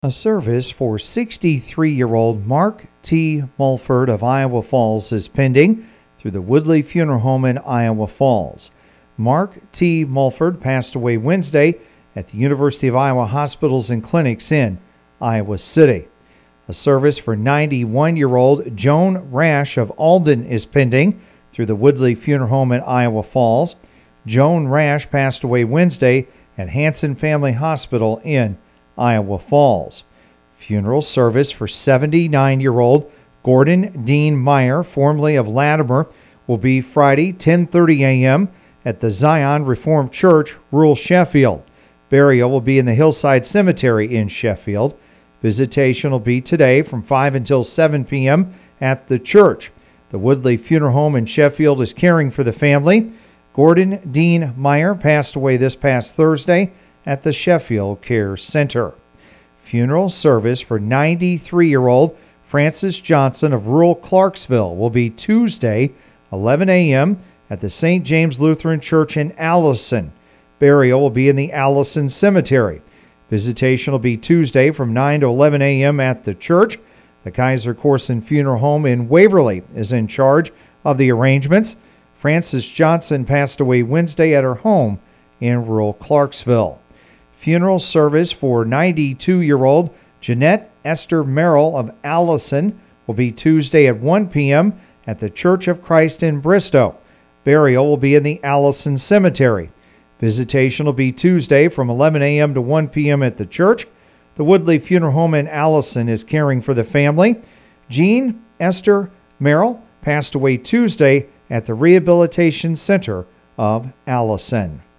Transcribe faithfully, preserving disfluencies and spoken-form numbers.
A service for sixty-three-year-old Mark T. Mulford of Iowa Falls is pending through the Woodley Funeral Home in Iowa Falls. Mark T. Mulford passed away Wednesday at the University of Iowa Hospitals and Clinics in Iowa City. A service for ninety-one-year-old Joan Rash of Alden is pending through the Woodley Funeral Home in Iowa Falls. Joan Rash passed away Wednesday at Hanson Family Hospital in Iowa Falls. Funeral service for seventy-nine-year-old Gordon Dean Meyer, formerly of Latimer, will be Friday, ten thirty a.m. at the Zion Reformed Church, rural Sheffield. Burial will be in the Hillside Cemetery in Sheffield. Visitation will be today from five until seven p.m. at the church. The Woodley Funeral Home in Sheffield is caring for the family. Gordon Dean Meyer passed away this past Thursday at the Sheffield Care Center. Funeral service for ninety-three-year-old Francis Johnson of rural Clarksville will be Tuesday, eleven a.m. at the Saint James Lutheran Church in Allison. Burial will be in the Allison Cemetery. Visitation will be Tuesday from nine to eleven a.m. at the church. The Kaiser Corson Funeral Home in Waverly is in charge of the arrangements. Francis Johnson passed away Wednesday at her home in rural Clarksville. Funeral service for ninety-two-year-old Jeanette Esther Merrill of Allison will be Tuesday at one p.m. at the Church of Christ in Bristow. Burial will be in the Allison Cemetery. Visitation will be Tuesday from eleven a.m. to one p.m. at the church. The Woodley Funeral Home in Allison is caring for the family. Jean Esther Merrill passed away Tuesday at the Rehabilitation Center of Allison.